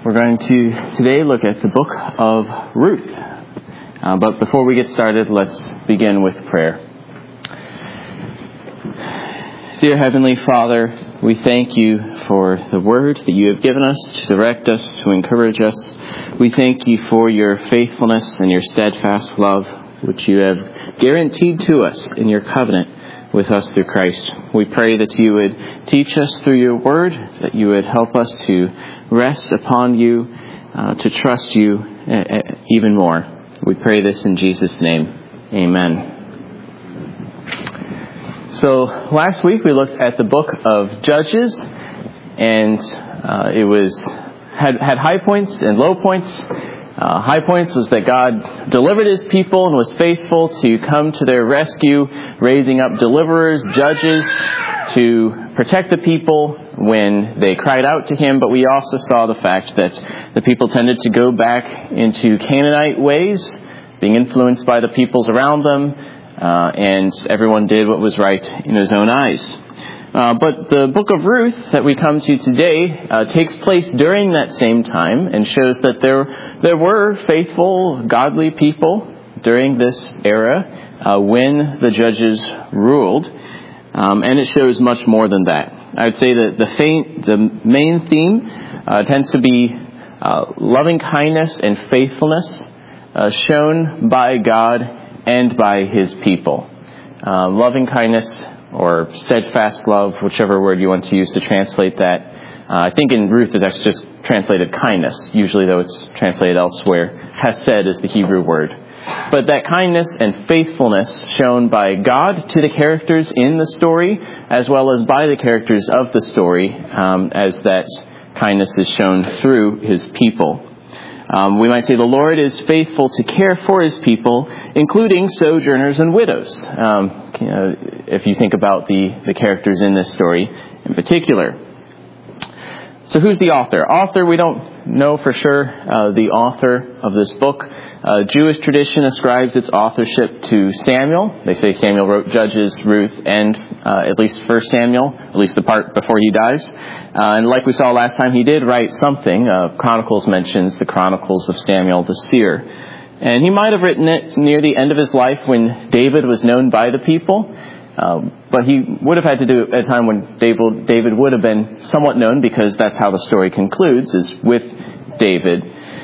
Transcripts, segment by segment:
We're going to today look at the book of Ruth. But before we get started, let's begin with prayer. Dear Heavenly Father, we thank you for the word that you have given us to direct us, to encourage us. We thank you for your faithfulness and your steadfast love, which you have guaranteed to us in your covenant with us through Christ. We pray that you would teach us through your word, that you would help us to rest upon you, to trust you even more. We pray this in Jesus' name. Amen. So last week we looked at the book of Judges, and it had high points and low points. High points was that God delivered his people and was faithful to come to their rescue, raising up deliverers, judges to protect the people when they cried out to him. But we also saw the fact that the people tended to go back into Canaanite ways, being influenced by the peoples around them, and everyone did what was right in his own eyes. But the book of Ruth that we come to today takes place during that same time and shows that there were faithful, godly people during this era when the judges ruled. And it shows much more than that. I would say that the main theme tends to be loving kindness and faithfulness shown by God and by his people. Loving kindness or steadfast love, whichever word you want to use to translate that. I think in Ruth that's just translated kindness, usually though it's translated elsewhere. Hesed is the Hebrew word. But that kindness and faithfulness shown by God to the characters in the story, as well as by the characters of the story, as that kindness is shown through his people. We might say the Lord is faithful to care for his people, including sojourners and widows. If you think about the characters in this story in particular. So who's the author? We don't know for sure the author of this book. Jewish tradition ascribes its authorship to Samuel. They say Samuel wrote Judges, Ruth, and at least 1 Samuel, at least the part before he dies. And like we saw last time, he did write something. Chronicles mentions the Chronicles of Samuel the seer. And he might have written it near the end of his life when David was known by the people. But he would have had to do it at a time when David would have been somewhat known, because that's how the story concludes, is with David.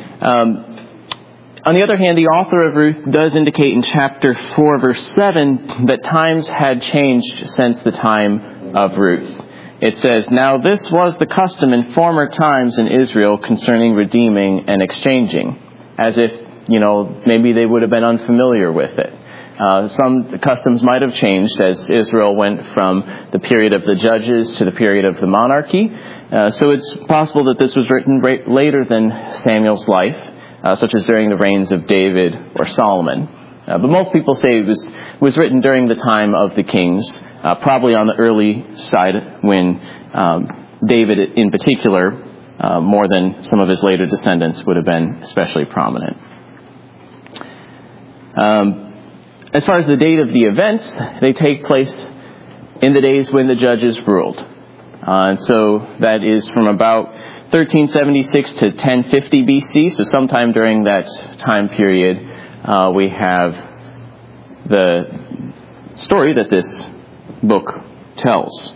On the other hand, the author of Ruth does indicate in chapter 4, verse 7, that times had changed since the time of Ruth. It says, "Now this was the custom in former times in Israel concerning redeeming and exchanging," as if, maybe they would have been unfamiliar with it. Some customs might have changed as Israel went from the period of the judges to the period of the monarchy. So it's possible that this was written later than Samuel's life, such as during the reigns of David or Solomon. But most people say it was written during the time of the kings, probably on the early side when David in particular, more than some of his later descendants, would have been especially prominent. As far as the date of the events, they take place in the days when the judges ruled. And so that is from about 1376 to 1050 BC. So sometime during that time period, we have the story that this book tells.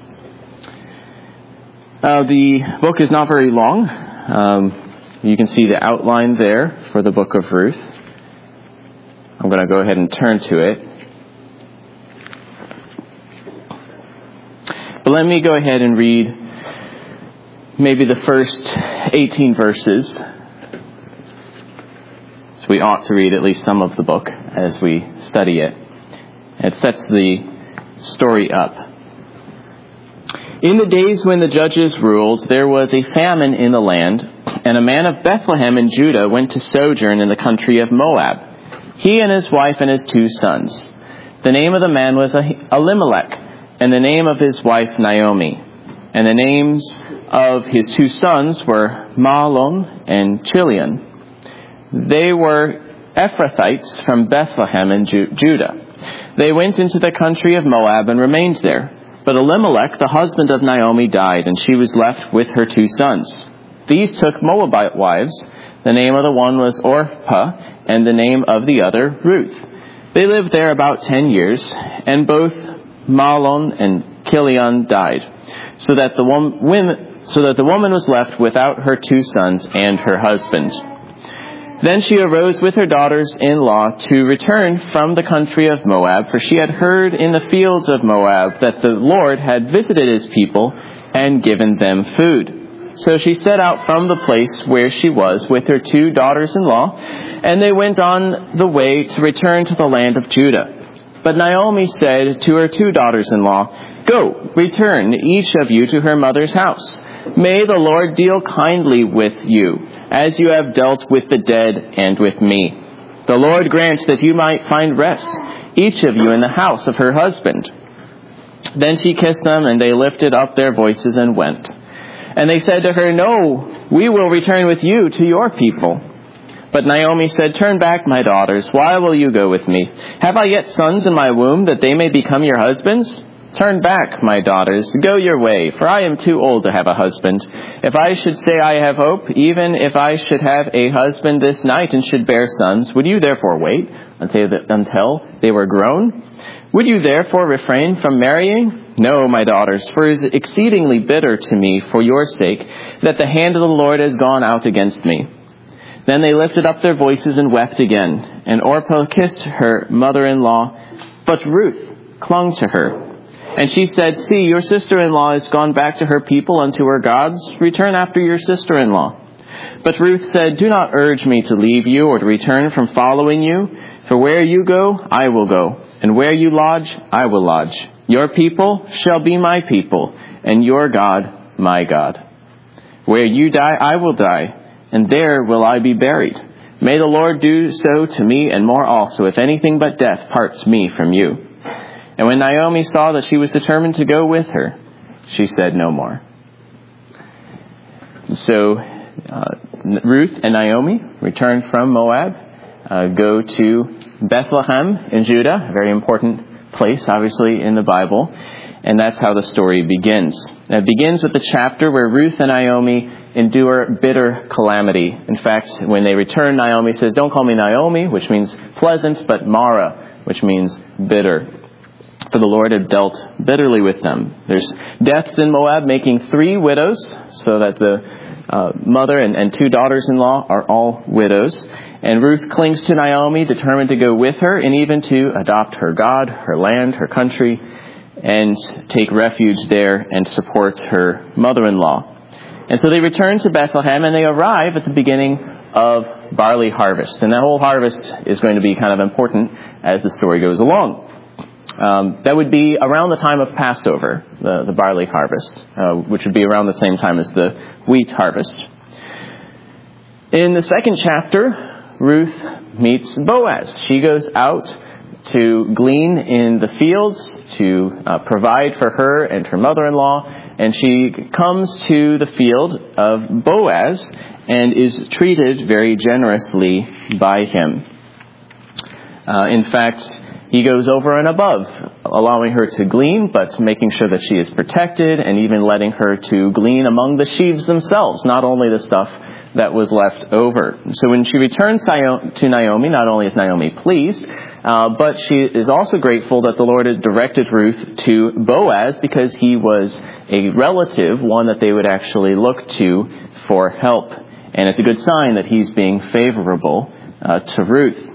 The book is not very long. You can see the outline there for the book of Ruth. I'm going to go ahead and turn to it. But let me go ahead and read maybe the first 18 verses. So we ought to read at least some of the book as we study it. It sets the story up. "In the days when the judges ruled, there was a famine in the land, and a man of Bethlehem in Judah went to sojourn in the country of Moab, he and his wife and his 2 sons. The name of the man was Elimelech, and the name of his wife Naomi. And the names of his 2 sons were Mahlon and Chilion. They were Ephrathites from Bethlehem in Judah. They went into the country of Moab and remained there. But Elimelech, the husband of Naomi, died, and she was left with her 2 sons. These took Moabite wives. The name of the one was Orpah, and the name of the other Ruth. They lived there about 10 years, and both Mahlon and Chilion died, so that the woman was left without her 2 sons and her husband. Then she arose with her daughters-in-law to return from the country of Moab, for she had heard in the fields of Moab that the Lord had visited his people and given them food. So she set out from the place where she was with her 2 daughters-in-law, and they went on the way to return to the land of Judah. But Naomi said to her 2 daughters-in-law, "Go, return, each of you to her mother's house. May the Lord deal kindly with you, as you have dealt with the dead and with me. The Lord grant that you might find rest, each of you in the house of her husband." Then she kissed them, and they lifted up their voices and went. And they said to her, "No, we will return with you to your people." But Naomi said, "Turn back, my daughters. Why will you go with me? Have I yet sons in my womb, that they may become your husbands? Turn back, my daughters. Go your way, for I am too old to have a husband. If I should say I have hope, even if I should have a husband this night and should bear sons, would you therefore wait until they were grown? Would you therefore refrain from marrying? No, my daughters, for it is exceedingly bitter to me for your sake that the hand of the Lord has gone out against me." Then they lifted up their voices and wept again. And Orpah kissed her mother-in-law, but Ruth clung to her. And she said, "See, your sister-in-law is gone back to her people and to her gods. Return after your sister-in-law." But Ruth said, "Do not urge me to leave you or to return from following you. For where you go, I will go. And where you lodge, I will lodge. Your people shall be my people, and your God, my God. Where you die, I will die, and there will I be buried. May the Lord do so to me and more also, if anything but death parts me from you." And when Naomi saw that she was determined to go with her, she said no more. So Ruth and Naomi return from Moab, go to Bethlehem in Judah, a very important place, obviously, in the Bible. And that's how the story begins. And it begins with the chapter where Ruth and Naomi endure bitter calamity. In fact, when they return, Naomi says, "Don't call me Naomi," which means pleasant, but Mara, which means bitter. For the Lord had dealt bitterly with them. There's deaths in Moab, making 3 widows, so that the mother and 2 daughters-in-law are all widows. And Ruth clings to Naomi, determined to go with her and even to adopt her God, her land, her country, and take refuge there and support her mother-in-law. And so they return to Bethlehem, and they arrive at the beginning of barley harvest. And that whole harvest is going to be kind of important as the story goes along. That would be around the time of Passover, the barley harvest, which would be around the same time as the wheat harvest. In the second chapter, Ruth meets Boaz. She goes out to glean in the fields, to provide for her and her mother-in-law, and she comes to the field of Boaz and is treated very generously by him. In fact, he goes over and above, allowing her to glean, but making sure that she is protected, and even letting her to glean among the sheaves themselves, not only the stuff that was left over. So when she returns to Naomi, not only is Naomi pleased, but she is also grateful that the Lord had directed Ruth to Boaz, because he was a relative, one that they would actually look to for help. And it's a good sign that he's being favorable to Ruth.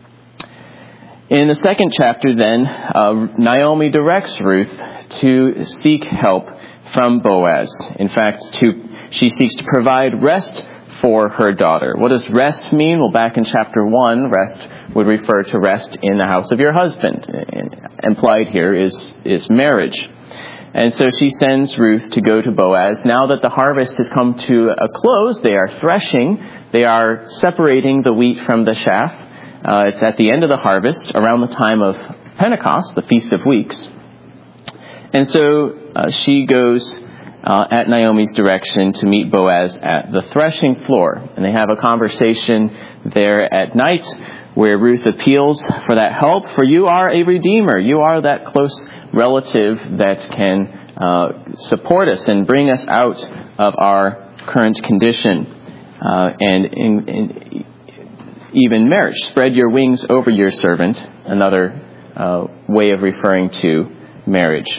In the second chapter, then, Naomi directs Ruth to seek help from Boaz. In fact, she seeks to provide rest for her daughter. What does rest mean? Well, back in chapter 1, rest would refer to rest in the house of your husband. Implied here is marriage. And so she sends Ruth to go to Boaz. Now that the harvest has come to a close, they are threshing. They are separating the wheat from the chaff. It's at the end of the harvest, around the time of Pentecost, the Feast of Weeks. And so she goes at Naomi's direction to meet Boaz at the threshing floor. And they have a conversation there at night where Ruth appeals for that help. For you are a redeemer. You are that close relative that can support us and bring us out of our current condition, and in even marriage. Spread your wings over your servant, another way of referring to marriage.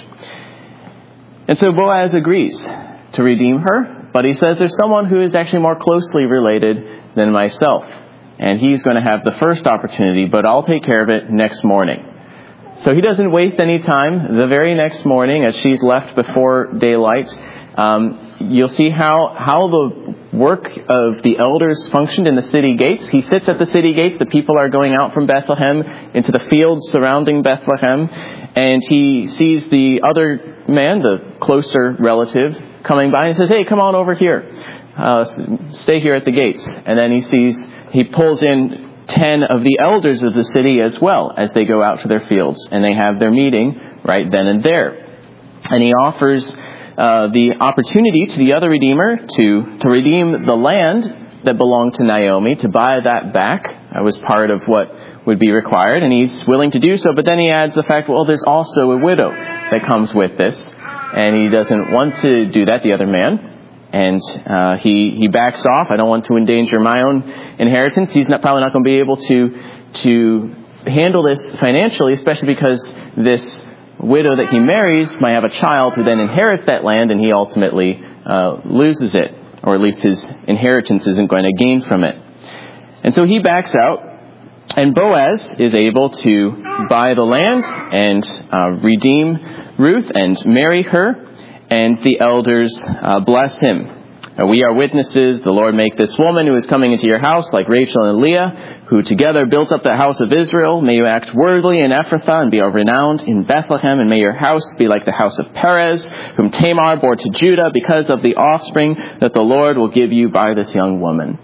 And so Boaz agrees to redeem her, but he says there's someone who is actually more closely related than myself. And he's going to have the first opportunity, but I'll take care of it next morning. So he doesn't waste any time. The very next morning, as she's left before daylight, you'll see how the work of the elders functioned in the city gates. He sits at the city gates. The people are going out from Bethlehem into the fields surrounding Bethlehem. And he sees the other man, the closer relative, coming by and says, "Hey, come on over here. Stay here at the gates." And then he pulls in 10 of the elders of the city as well as they go out to their fields. And they have their meeting right then and there. And he offers the opportunity to the other redeemer to redeem the land that belonged to Naomi, to buy that back. That was part of what would be required, and he's willing to do so. But then he adds the fact, well, there's also a widow that comes with this, and he doesn't want to do that, the other man. And he backs off. I don't want to endanger my own inheritance. He's probably not going to be able to handle this financially, especially because this widow that he marries might have a child who then inherits that land, and he ultimately loses it, or at least his inheritance isn't going to gain from it. And so he backs out, and Boaz is able to buy the land and redeem Ruth and marry her, and the elders bless him. "We are witnesses, the Lord make this woman who is coming into your house like Rachel and Leah, who together built up the house of Israel. May you act worthily in Ephrathah and be renowned in Bethlehem, and may your house be like the house of Perez, whom Tamar bore to Judah, because of the offspring that the Lord will give you by this young woman."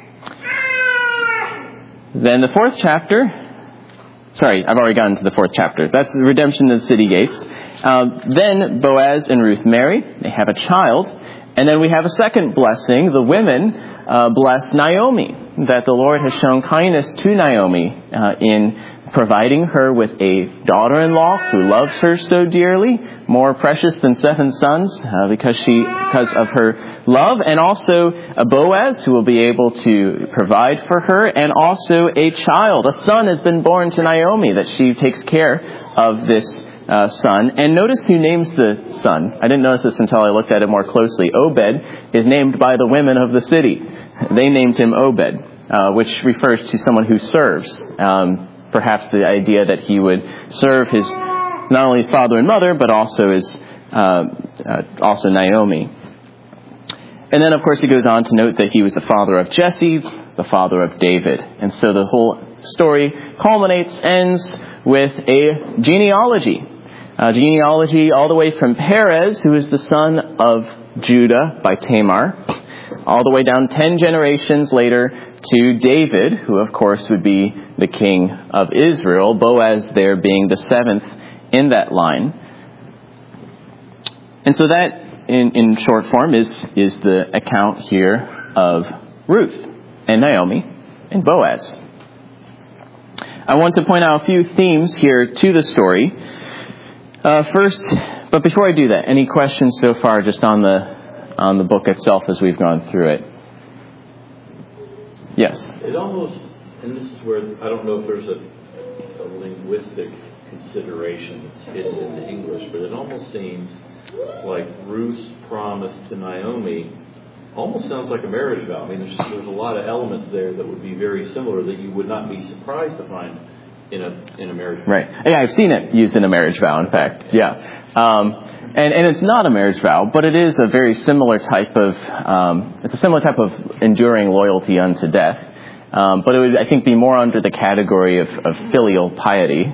Then the fourth chapter, I've already gotten to the fourth chapter. That's the redemption of the city gates. Then Boaz and Ruth marry. They have a child. And then we have a second blessing. The women bless Naomi, that the Lord has shown kindness to Naomi in providing her with a daughter-in-law who loves her so dearly, more precious than 7 sons, because of her love, and also a Boaz who will be able to provide for her, and also a child. A son has been born to Naomi, that she takes care of this son. And notice who names the son. I didn't notice this until I looked at it more closely. Obed is named by the women of the city. They named him Obed, which refers to someone who serves. Perhaps the idea that he would serve not only his father and mother, but also also Naomi. And then, of course, he goes on to note that he was the father of Jesse, the father of David. And so the whole story ends with a genealogy. Genealogy all the way from Perez, who is the son of Judah by Tamar, all the way down 10 generations later to David, who of course would be the king of Israel, Boaz there being the 7th in that line. And so that, in short form, is the account here of Ruth and Naomi and Boaz. I want to point out a few themes here to the story. First, but before I do that, any questions so far just on the book itself as we've gone through it? Yes. It almost, and this is where I don't know if there's a linguistic consideration that's hidden in the English, but it almost seems like Ruth's promise to Naomi almost sounds like a marriage vow. I mean, there's a lot of elements there that would be very similar that you would not be surprised to find in a marriage vow. Right. Yeah, I've seen it used in a marriage vow, in fact. Yeah. And it's not a marriage vow, but it is a very similar type of enduring loyalty unto death. But it would, I think, be more under the category of filial piety.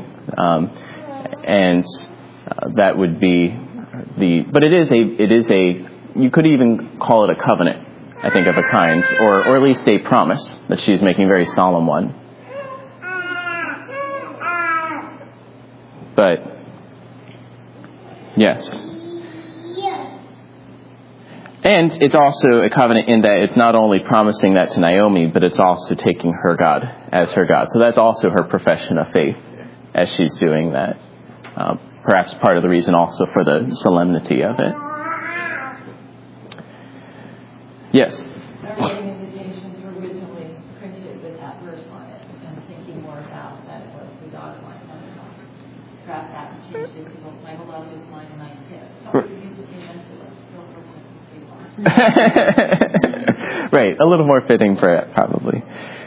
That would be but it is a, you could even call it a covenant, I think, of a kind, or at least a promise that she's making, a very solemn one. But, yes. And it's also a covenant in that it's not only promising that to Naomi, but it's also taking her God as her God. So that's also her profession of faith as she's doing that. Perhaps part of the reason also for the solemnity of it. Yes. Invitations were originally printed with that verse on it. I'm thinking more about that it was the dotted line on the top. Perhaps that changed it to my beloved is mine and I kiss. Right, a little more fitting for it, probably.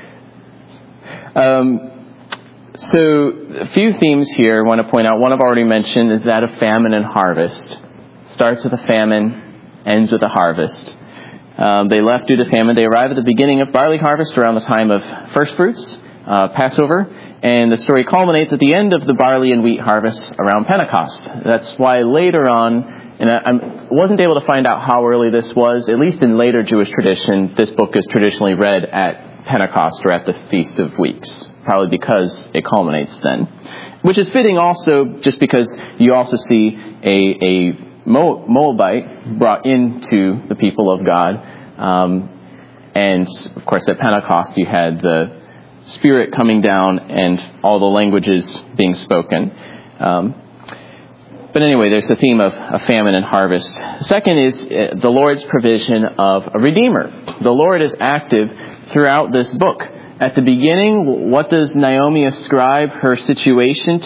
So, a few themes here I want to point out. One I've already mentioned is that of famine and harvest. Starts with a famine, ends with a harvest. They left due to famine. They arrive at the beginning of barley harvest around the time of first fruits, Passover, and the story culminates at the end of the barley and wheat harvest around Pentecost. That's why later on, and I wasn't able to find out how early this was, at least in later Jewish tradition, this book is traditionally read at Pentecost or at the Feast of Weeks, probably because it culminates then. Which is fitting also just because you also see a Moabite brought into the people of God. And, of course, at Pentecost you had the Spirit coming down and all the languages being spoken. But anyway, there's the theme of famine and harvest. Second is the Lord's provision of a Redeemer. The Lord is active throughout this book. At the beginning, what does Naomi ascribe her situation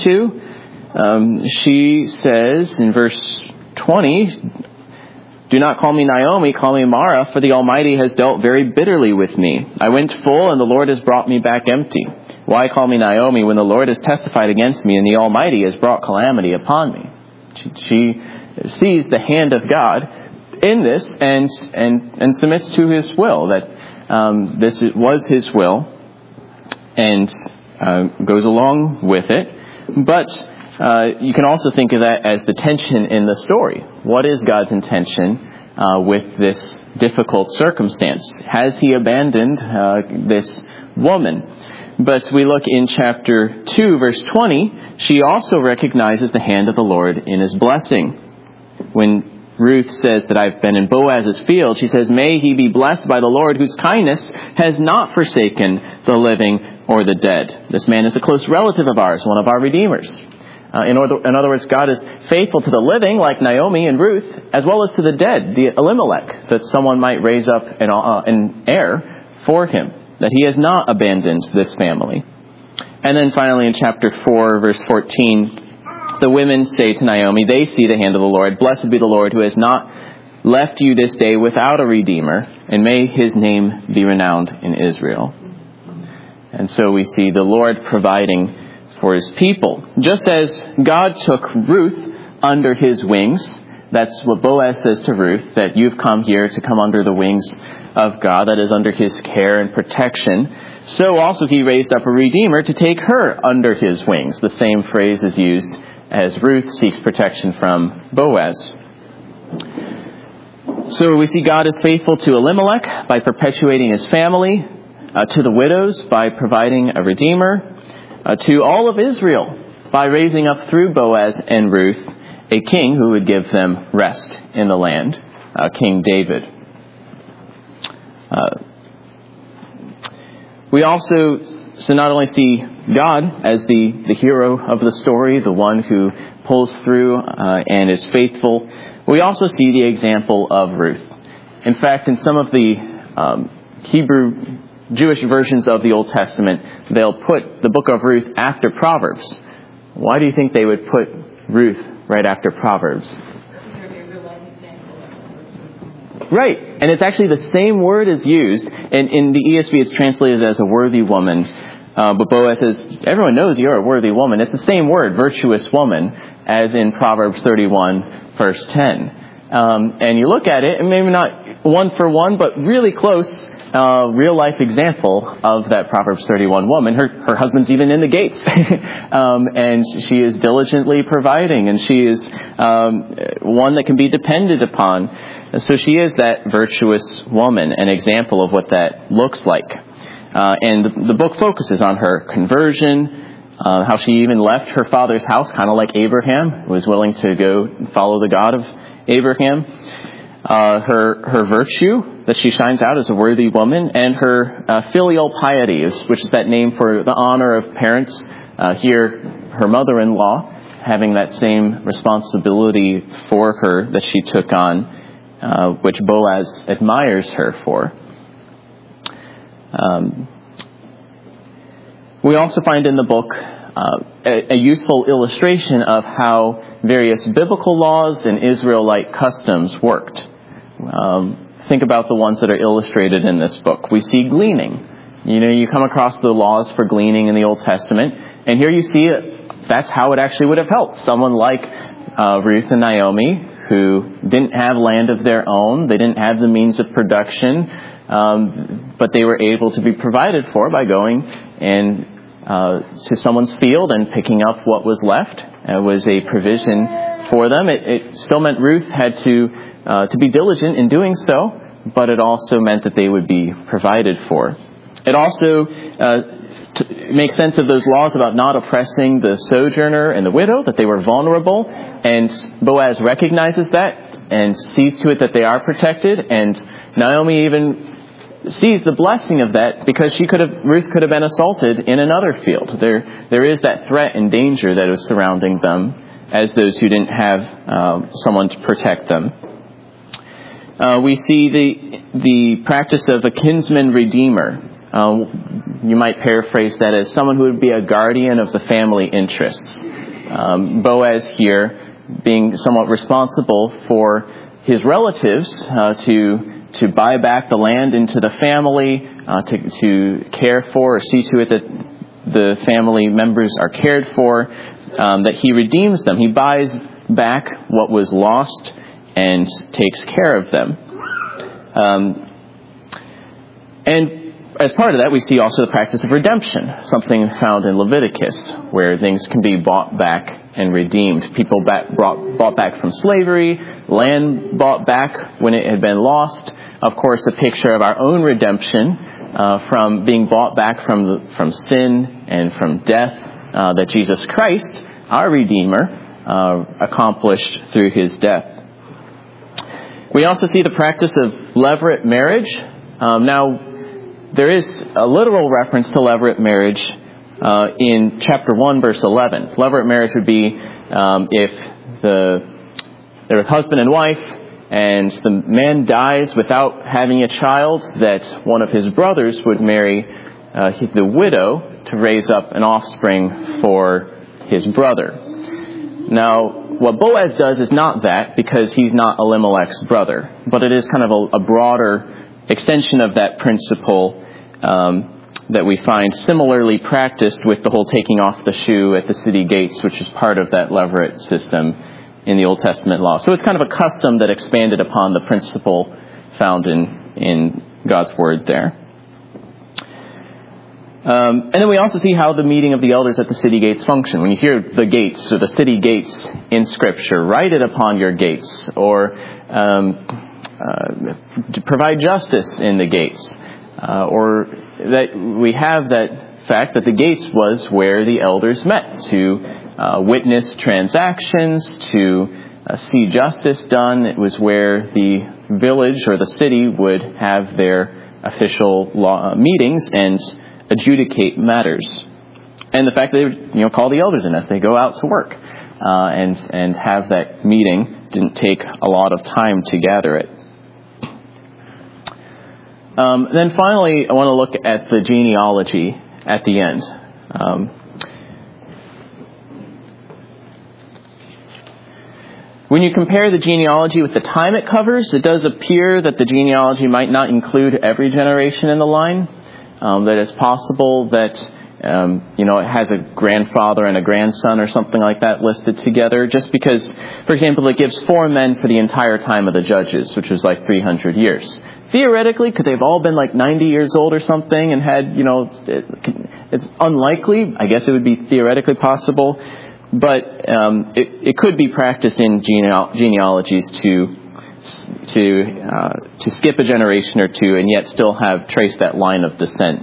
to? She says in verse 20, "Do not call me Naomi, call me Mara, for the Almighty has dealt very bitterly with me. I went full, and the Lord has brought me back empty. Why call me Naomi when the Lord has testified against me, and the Almighty has brought calamity upon me?" She sees the hand of God in this and submits to His will, that this was His will, and goes along with it. But you can also think of that as the tension in the story. What is God's intention with this difficult circumstance? Has He abandoned this woman? But we look in chapter 2, verse 20, she also recognizes the hand of the Lord in His blessing. When Ruth says that I've been in Boaz's field, she says, "May he be blessed by the Lord, whose kindness has not forsaken the living or the dead." This man is a close relative of ours, one of our redeemers. In other words, God is faithful to the living, like Naomi and Ruth, as well as to the dead, the Elimelech, that someone might raise up an heir for him, that He has not abandoned this family. And then finally in chapter 4, verse 14, the women say to Naomi, they see the hand of the Lord. "Blessed be the Lord who has not left you this day without a redeemer, and may His name be renowned in Israel." And so we see the Lord providing for His people. Just as God took Ruth under His wings, that's what Boaz says to Ruth, that you've come here to come under the wings of God, that is under His care and protection. So also He raised up a Redeemer to take her under His wings. The same phrase is used as Ruth seeks protection from Boaz. So we see God is faithful to Elimelech by perpetuating his family, to the widows by providing a Redeemer, to all of Israel by raising up through Boaz and Ruth a king who would give them rest in the land, King David. We also not only see God as the hero of the story, the one who pulls through and is faithful, we also see the example of Ruth. In fact, in some of the Hebrew Jewish versions of the Old Testament, they'll put the book of Ruth after Proverbs. Why do you think they would put Ruth right after Proverbs? Right, and it's actually the same word is used, and in the ESV it's translated as a worthy woman, but Boaz says, everyone knows you're a worthy woman. It's the same word, virtuous woman, as in Proverbs 31, verse 10. And you look at it, and maybe not one for one, but really close, real life example of that Proverbs 31 woman. Her husband's even in the gates, and she is diligently providing, and she is one that can be depended upon. So she is that virtuous woman, an example of what that looks like. And the book focuses on her conversion, how she even left her father's house, kind of like Abraham, was willing to go follow the God of Abraham. Her virtue, that she shines out as a worthy woman, and her filial piety, which is that name for the honor of parents. Here, her mother-in-law, having that same responsibility for her that she took on. which Boaz admires her for. We also find in the book a useful illustration of how various biblical laws and Israelite customs worked. Think about the ones that are illustrated in this book. We see gleaning. You come across the laws for gleaning in the Old Testament, and here you see that's how it actually would have helped. Someone like Ruth and Naomi, who didn't have land of their own, they didn't have the means of production, but they were able to be provided for by going and to someone's field and picking up what was left. It was a provision for them. It still meant Ruth had to be diligent in doing so, but it also meant that they would be provided for. It also makes sense of those laws about not oppressing the sojourner and the widow, that they were vulnerable, and Boaz recognizes that and sees to it that they are protected, and Naomi even sees the blessing of that because Ruth could have been assaulted in another field. There is that threat and danger that is surrounding them as those who didn't have someone to protect them. We see the practice of a kinsman redeemer. You might paraphrase that as someone who would be a guardian of the family interests. Boaz here being somewhat responsible for his relatives to buy back the land into the family, to care for or see to it that the family members are cared for, that he redeems them. He buys back what was lost and takes care of them. And as part of that, we see also the practice of redemption, something found in Leviticus, where things can be bought back and redeemed. People bought back from slavery, land bought back when it had been lost. Of course, a picture of our own redemption from being bought back from sin and from death, that Jesus Christ, our Redeemer, accomplished through his death. We also see the practice of levirate marriage. Now, there is a literal reference to levirate marriage in chapter 1, verse 11. Levirate marriage would be if there was husband and wife, and the man dies without having a child, that one of his brothers would marry the widow to raise up an offspring for his brother. Now, what Boaz does is not that, because he's not Elimelech's brother, but it is kind of a broader extension of that principle that we find similarly practiced with the whole taking off the shoe at the city gates, which is part of that levirate system in the Old Testament law. So it's kind of a custom that expanded upon the principle found in God's Word there. And then we also see how the meeting of the elders at the city gates function. When you hear the gates or the city gates in Scripture, write it upon your gates, or to provide justice in the gates, or that we have that fact that the gates was where the elders met to witness transactions, to see justice done. It was where the village or the city would have their official law meetings and adjudicate matters. And the fact that they would call the elders in as they go out to work and have that meeting didn't take a lot of time to gather it. Then finally, I want to look at the genealogy at the end. When you compare the genealogy with the time it covers, it does appear that the genealogy might not include every generation in the line. That it's possible that it has a grandfather and a grandson or something like that listed together, just because, for example, it gives 4 men for the entire time of the judges, which was like 300 years. Theoretically, could they have all been like 90 years old or something and had, it's unlikely. I guess it would be theoretically possible. But it could be practiced in genealogies to skip a generation or two and yet still trace that line of descent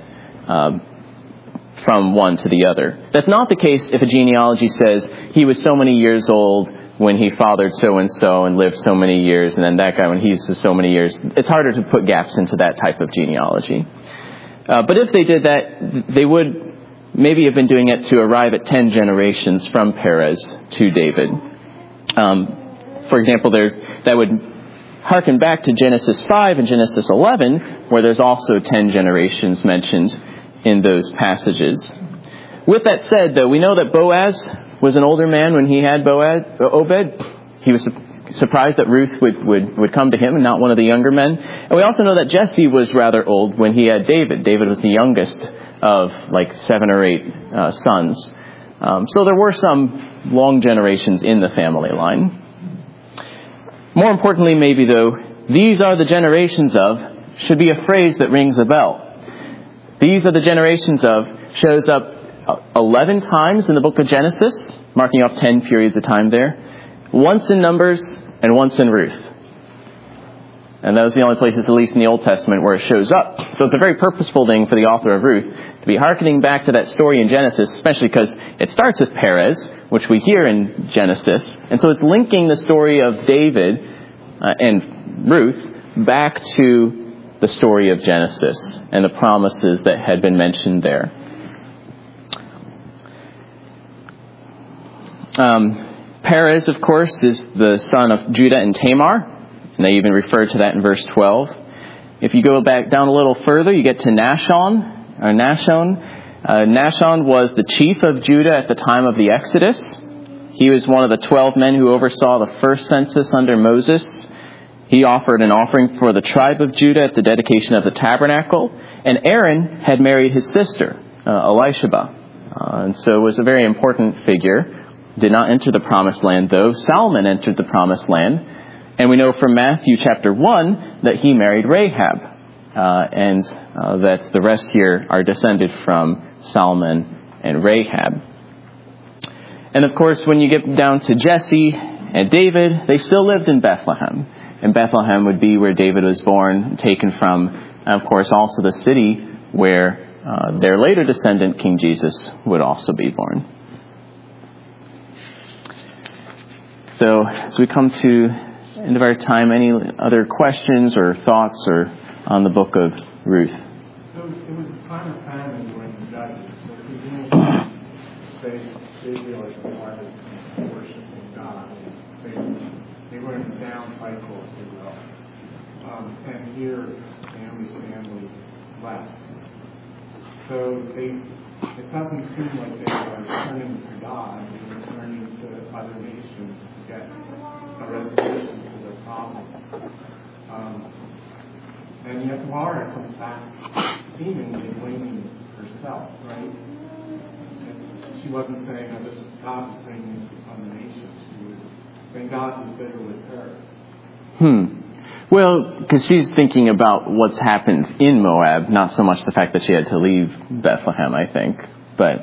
from one to the other. That's not the case if a genealogy says he was so many years old when he fathered so-and-so and lived so many years, and then that guy when he's so many years. It's harder to put gaps into that type of genealogy. But if they did that, they would maybe have been doing it to arrive at 10 generations from Perez to David. For example, that would harken back to Genesis 5 and Genesis 11, where there's also 10 generations mentioned in those passages. With that said, though, we know that Boaz was an older man when he had Obed. He was surprised that Ruth would come to him and not one of the younger men. And we also know that Jesse was rather old when he had David. David was the youngest of like 7 or 8 sons. So there were some long generations in the family line. More importantly, maybe though, these are the generations of should be a phrase that rings a bell. These are the generations of shows up 11 times in the book of Genesis, marking off 10 periods of time there. Once in Numbers and once in Ruth. And those are the only places, at least in the Old Testament, where it shows up. So it's a very purposeful thing for the author of Ruth to be hearkening back to that story in Genesis, especially because it starts with Perez, which we hear in Genesis. And so it's linking the story of David and Ruth back to the story of Genesis and the promises that had been mentioned there. Perez, of course, is the son of Judah and Tamar. And they even refer to that in verse 12. If you go back down a little further, you get to Nahshon. Nahshon was the chief of Judah at the time of the Exodus. He was one of the 12 men who oversaw the first census under Moses. He offered an offering for the tribe of Judah at the dedication of the tabernacle. And Aaron had married his sister, Elisheba. And so it was a very important figure. Did not enter the promised land, though. Solomon entered the promised land. And we know from Matthew chapter 1 that he married Rahab. And that the rest here are descended from Solomon and Rahab. And of course, when you get down to Jesse and David, they still lived in Bethlehem. And Bethlehem would be where David was born, taken from, and of course, also the city where their later descendant, King Jesus, would also be born. So, as we come to the end of our time, any other questions or thoughts or on the book of Ruth? So, it was a time of famine during the Judges. So, presumably, the Israelites wanted to worship God. They were in a down cycle, if you will. And here, Naomi's family left. So, it doesn't seem like they were turning to God. They were turning to other nations to get a resolution to their problem. And yet Mara comes back seemingly blaming herself, right? She wasn't saying, oh, this is God bringing this upon the nation. She was saying God was bitter with her. Well, because she's thinking about what's happened in Moab, not so much the fact that she had to leave Bethlehem, I think. But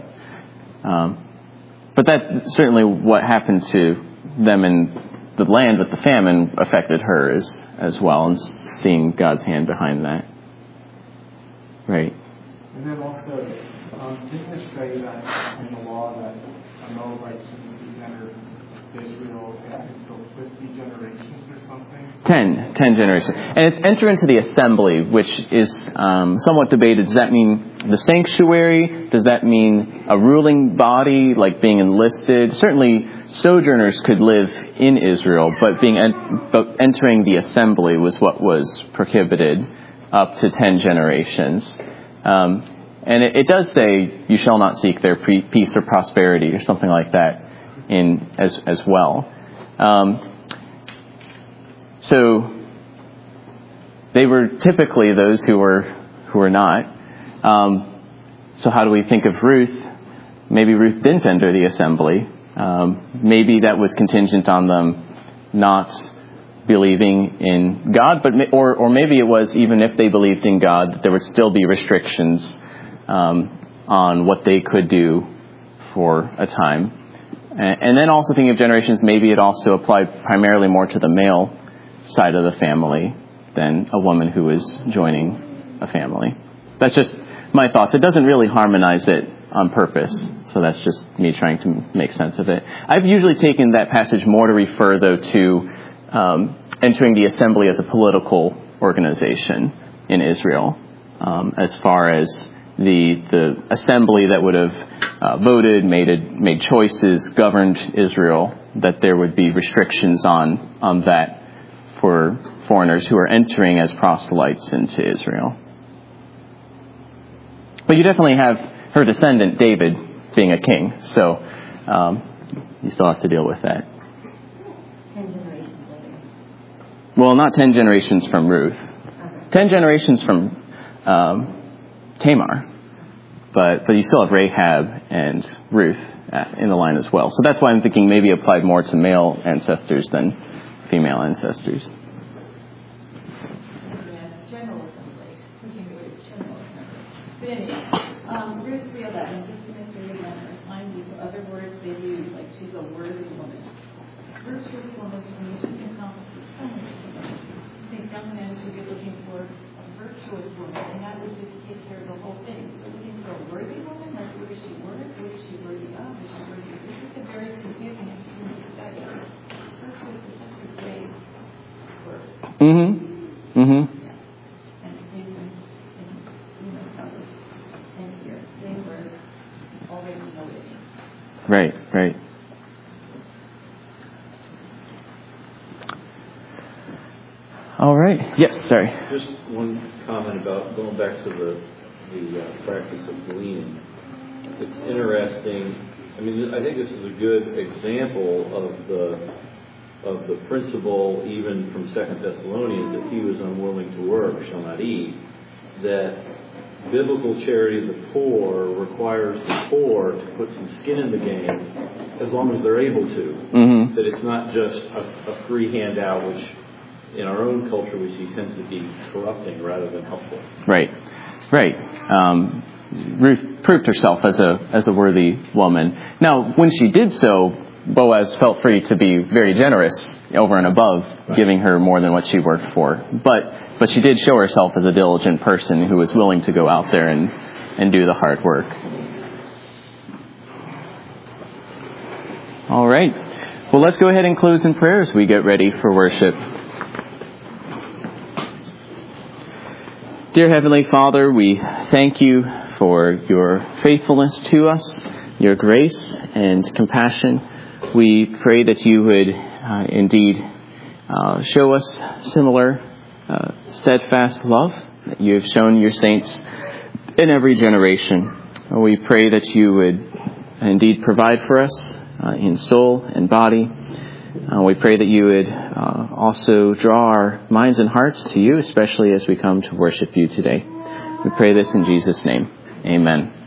that's certainly what happened to them in the land with the famine affected her as well, and seeing God's hand behind that. Right. And then also, didn't it say that in the law that a Moabite shouldn't enter Israel until 50 generations or something? 10 generations. And it's enter into the assembly, which is somewhat debated. Does that mean the sanctuary? Does that mean a ruling body, like being enlisted? Certainly, sojourners could live in Israel, but entering the assembly was what was prohibited up to 10 generations. And it does say, you shall not seek their peace or prosperity, or something like that as well. So they were typically those who were not. So how do we think of Ruth? Maybe Ruth didn't enter the assembly. Maybe that was contingent on them not believing in God, or maybe it was even if they believed in God, that there would still be restrictions on what they could do for a time. And then also thinking of generations, maybe it also applied primarily more to the male side of the family than a woman who is joining a family. That's just my thoughts. It doesn't really harmonize it on purpose, so that's just me trying to make sense of it. I've usually taken that passage more to refer, though, to entering the assembly as a political organization in Israel, as far as the assembly that would have voted, made choices, governed Israel, that there would be restrictions on that for foreigners who are entering as proselytes into Israel. But you definitely have her descendant, David, being a king. So you still have to deal with that. 10 generations later. Well, not 10 generations from Ruth. 10 generations from Tamar. But you still have Rahab and Ruth in the line as well. So that's why I'm thinking maybe applied more to male ancestors than female ancestors. General assembly. We can go to general assembly. But anyway, Ruth 3:11, just in this area, remind you of other words they use, like she's a worthy woman. Virtuous woman to me encompasses so many things. I think young men should be looking for a virtuous woman, and that would just take care of the whole thing. So looking for a worthy woman, like what is she worth? What is she worthy of? Is she worthy of? This is a very confusing and human study. Virtuous is such a great word. Mm-hmm. Mm-hmm. Yeah. And even in numbers and here, they were already noted. Right, right. All right. Yes, sorry. Just one comment about going back to the practice of gleaning. It's interesting. I mean, I think this is a good example of the principle, even from 2 Thessalonians, that he was unwilling to work shall not eat. That biblical charity of the poor requires the poor to put some skin in the game as long as they're able to. Mm-hmm. That it's not just a free handout, which in our own culture we see tends to be corrupting rather than helpful. Right, right. Ruth proved herself as a worthy woman. Now, when she did so, Boaz felt free to be very generous over and above, giving her more than what she worked for. But she did show herself as a diligent person who was willing to go out there and do the hard work. All right. Well, let's go ahead and close in prayer as we get ready for worship. Dear Heavenly Father, we thank you for your faithfulness to us, your grace and compassion. We pray that you would indeed show us similar steadfast love that you have shown your saints in every generation. We pray that you would indeed provide for us in soul and body. We pray that you would also draw our minds and hearts to you, especially as we come to worship you today. We pray this in Jesus' name. Amen.